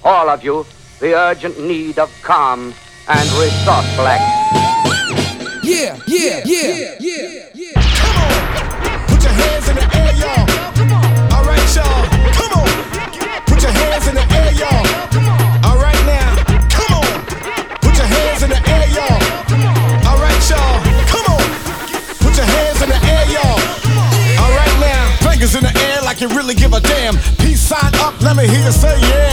all of you, the urgent need of calm and resourcefulness. Yeah. Come on, put your hands in the air, y'all. All right, y'all. Come on, put your hands in the air, y'all. All right now, come on, put your hands in the air, y'all. All right, y'all. Come on, put your hands in the air, y'all. All right now, fingers in the air like you really give a damn. Peace sign up, let me hear you say yeah.